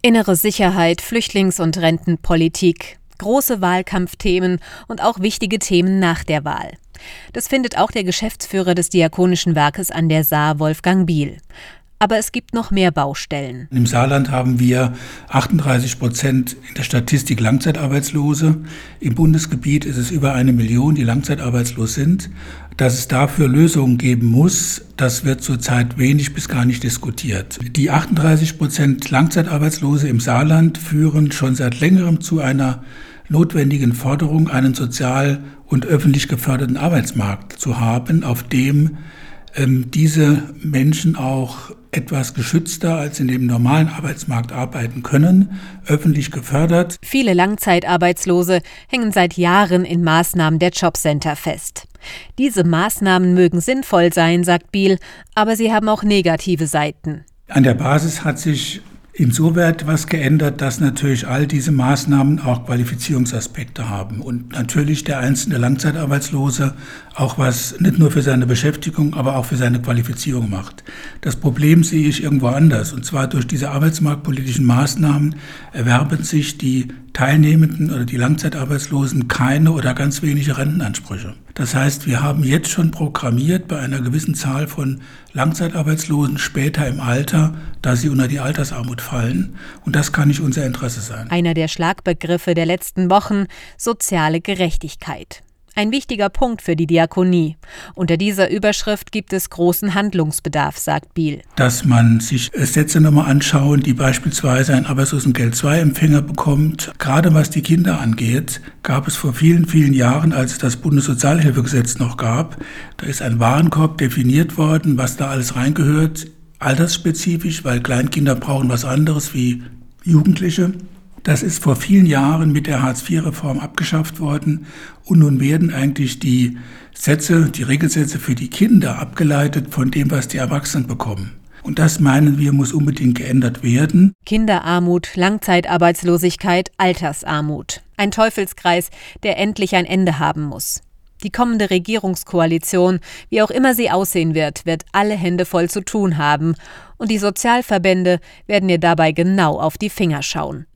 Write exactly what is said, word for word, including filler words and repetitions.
Innere Sicherheit, Flüchtlings- und Rentenpolitik, große Wahlkampfthemen und auch wichtige Themen nach der Wahl. Das findet auch der Geschäftsführer des Diakonischen Werkes an der Saar, Wolfgang Biel. Aber es gibt noch mehr Baustellen. Im Saarland haben wir achtunddreißig Prozent in der Statistik Langzeitarbeitslose. Im Bundesgebiet ist es über eine Million, die langzeitarbeitslos sind. Dass es dafür Lösungen geben muss, das wird zurzeit wenig bis gar nicht diskutiert. Die achtunddreißig Prozent Langzeitarbeitslose im Saarland führen schon seit längerem zu einer notwendigen Forderung, einen sozial und öffentlich geförderten Arbeitsmarkt zu haben, auf dem ähm, diese Menschen auch etwas geschützter als in dem normalen Arbeitsmarkt arbeiten können, öffentlich gefördert. Viele Langzeitarbeitslose hängen seit Jahren in Maßnahmen der Jobcenter fest. Diese Maßnahmen mögen sinnvoll sein, sagt Biel, aber sie haben auch negative Seiten. An der Basis hat sich insoweit was geändert, dass natürlich all diese Maßnahmen auch Qualifizierungsaspekte haben und natürlich der einzelne Langzeitarbeitslose auch was nicht nur für seine Beschäftigung, aber auch für seine Qualifizierung macht. Das Problem sehe ich irgendwo anders, und zwar durch diese arbeitsmarktpolitischen Maßnahmen erwerben sich die Teilnehmenden oder die Langzeitarbeitslosen keine oder ganz wenige Rentenansprüche. Das heißt, wir haben jetzt schon programmiert bei einer gewissen Zahl von Langzeitarbeitslosen später im Alter, dass sie unter die Altersarmut fallen. Und das kann nicht unser Interesse sein. Einer der Schlagbegriffe der letzten Wochen: soziale Gerechtigkeit. Ein wichtiger Punkt für die Diakonie. Unter dieser Überschrift gibt es großen Handlungsbedarf, sagt Biel. Dass man sich Sätze nochmal anschauen, die beispielsweise ein Arbeitslosengeld zwei Empfänger bekommt. Gerade was die Kinder angeht, gab es vor vielen, vielen Jahren, als es das Bundessozialhilfegesetz noch gab, da ist ein Warenkorb definiert worden, was da alles reingehört, altersspezifisch, weil Kleinkinder brauchen was anderes wie Jugendliche. Das ist vor vielen Jahren mit der Hartz vier Reform abgeschafft worden, und nun werden eigentlich die Sätze, die Regelsätze für die Kinder abgeleitet von dem, was die Erwachsenen bekommen. Und das, meinen wir, muss unbedingt geändert werden. Kinderarmut, Langzeitarbeitslosigkeit, Altersarmut. Ein Teufelskreis, der endlich ein Ende haben muss. Die kommende Regierungskoalition, wie auch immer sie aussehen wird, wird alle Hände voll zu tun haben. Und die Sozialverbände werden ihr dabei genau auf die Finger schauen.